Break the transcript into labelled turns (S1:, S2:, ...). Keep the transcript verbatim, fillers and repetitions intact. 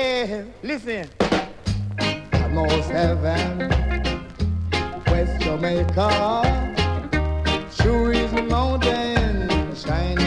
S1: Yeah, listen.
S2: Almost heaven, West Jamaica, sure is the mountain, shining